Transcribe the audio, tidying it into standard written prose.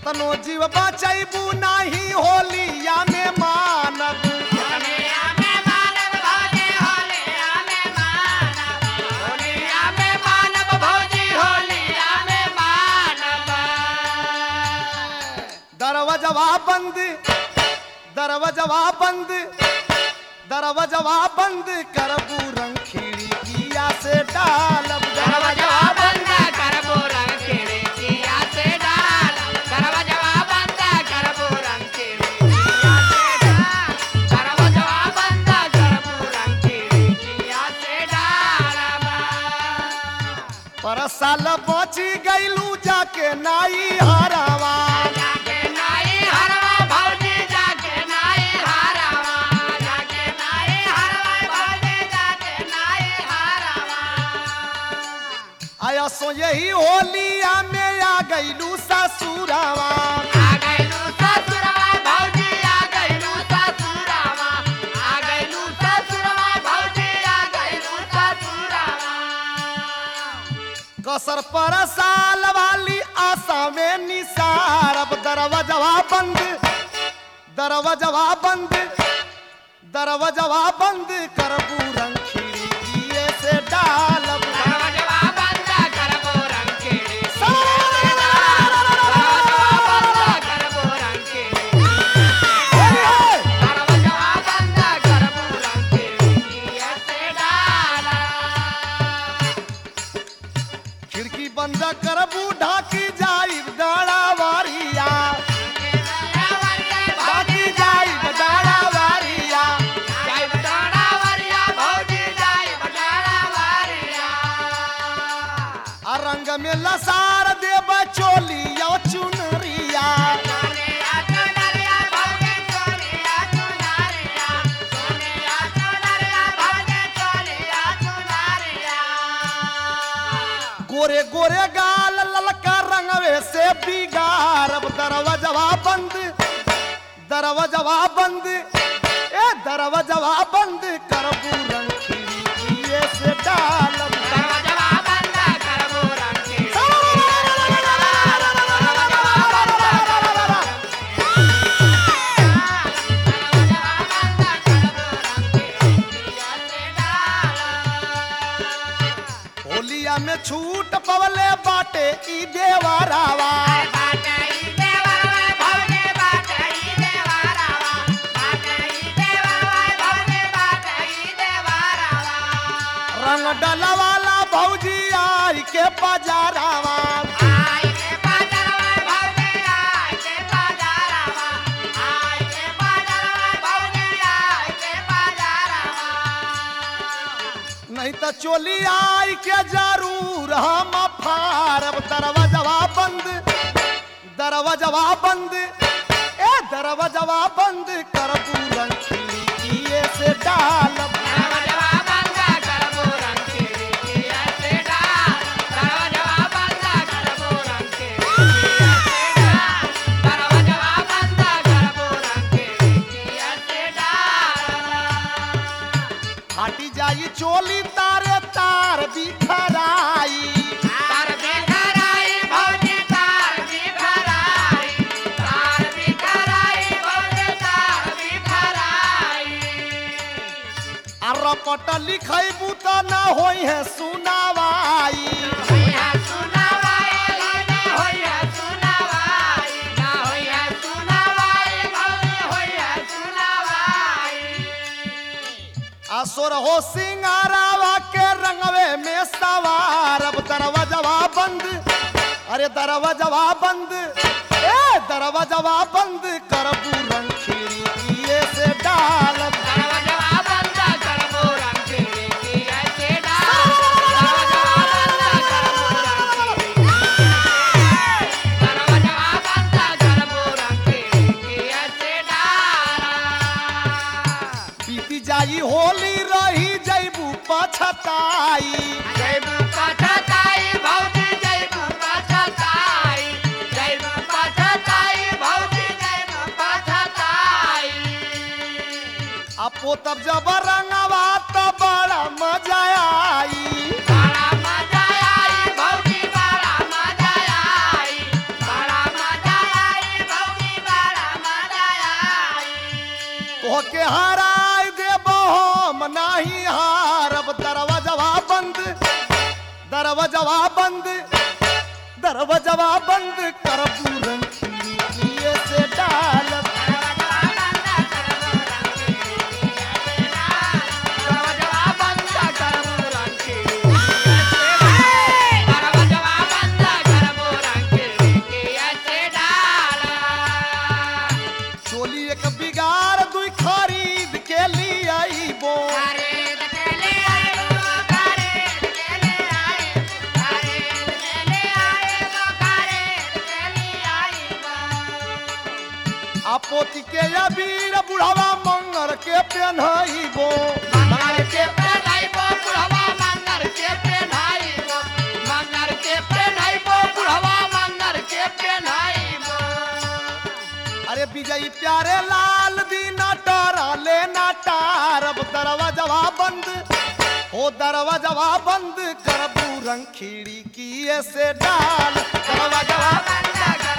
केतनो जीव बचैबू नाही होलिया में मानब दरवाजवा बंद दरवाजवा बंद दरवाजवा बंद करबू रंग खिड़किया से डालब दरवाजवा बंद करबो रंग खिड़किया से डाल दरवाजवा बंद करबो रंग खिड़किया से डाल दरवाजवा बंद करबो रंग खिड़किया से डाल पर साल बची गईलू जाके नाई हरावा जाके नाई हरवा भौजी जाके नाई हरवा जाके नाई हरवा भौजी जाके नाई हरवा आया सो यही होलिया में आ गईलू ससुरावा आ गइलू ससुरवा भौजी आ गइलू ससुरवा आ गइलू ससुरवा भौजी आ गइलू ससुरवा कसर पर साल वाली आशा में निसारब दरवाजवा बंद दरवाजवा बंद दरवाजवा बंद करबू रंग खिड़किए से डालब दरवाजवा बंद करबो रंग खिड़किया से डाल दरवाजवा बंद करबो रंग खिड़किया दरवाजवा बंद करबो रंग खिड़किया से डाल खिड़की बंद करबू ढाकी जाई डाड़ावारिया ढाकी जाई डाड़ावारिया जाई बटाड़ा वरिया भौजी जाई बटाड़ा वरिया आ रंग में लसार देब चोलिया चुनरिया सोनिया चुनरिया भौजी सोनिया चुनरिया सोनिया चुनरिया भौजी सोनिया चुनरिया गोरे गोरे गाल ललका रंगवे से बिगारब दरवाजवा बंद दरवाजवा बंद ए दरवाजवा बंद करबू रंग खिड़किए से डालब दरवाजवा बंद करबो रंग खिड़किया से डाल दरवाजवा बंद करबो रंग दरवाजवा बंद करबो रंग खिड़किया से डाल होलिया में छूट पवले बाटे ई देवरावा बाटई देवरवा भौजी बाटई देवरवा बाटई देवरवा भौजी बाटई देवरवा रंग डलवाला भौजी आई के बाजारावा आई के बाजारवा भौजी आई के बाजारवा आई के बाजारवा भौजी आई के बाजारवा नहीं तो चोली आई के जरूर हम फारब दरवाजवा बंद दरवाजवा बंद ए दरवाजवा बंद करबू रंग खिड़किए से डालब दरवाजवा बंद करबो रंग खिड़किया से डाल दरवाजवा बंद करबो रंग खिड़किया से डाल दरवाजवा बंद करबो रंग खिड़किया से डाल फाटी जाई चोली तारे तार बिखराई तार बिखराई भौजी तार बिखराई तार बिखराई भौजी तार बिखराई आ रपट लिखैबू त न होई है सुनावाई होइया सुनावाई ना होइया सुनावाई ना होइया सुनावाई भौजी होइया सुनावाई असुर हो सिंगारावा के रंगवे में सवारब दरवाजवा बंद अरे दरवाजवा बंद ए दरवाजवा बंद करबू रंग खिड़किए से डालब दरवाजवा बंद करबो रंग खिड़किया से डाल दरवाजवा बंद करबो रंग खिड़किया दरवाजवा बंद करबो रंग खिड़किया से डाल बीती जाई होली रही जैबू पछताई जयबू पछताई भौजी जयबू पछताई जयबू पछताई भौजी जयबू पछताई अपो तब जब रंगवा त बड़ा मजा आई बड़ा मजा आई भौजी बड़ा मजा आई बड़ा मजा आई नाही हारब दरवाजवा बंद दरवाजवा बंद दरवाजवा बंद करबू रंग खिड़की से डालब चोली एक बिगाड़ दुई खरीद के लिए आईबो पोती के अबीर बुढ़ावा मंगर के पहनाइबो मंगर के पहनाइबो बुढ़वा मंगर के पहनाइबो मंगर के पहनाइबो बुढ़वा मंगर के पहनाइबो अरे विजयी प्यारे लाल दीना टारा लेना टारब दरवाजवा बंद हो दरवाजवा बंद करबू रंग खिड़की से डाल दरवाजवा बंद कर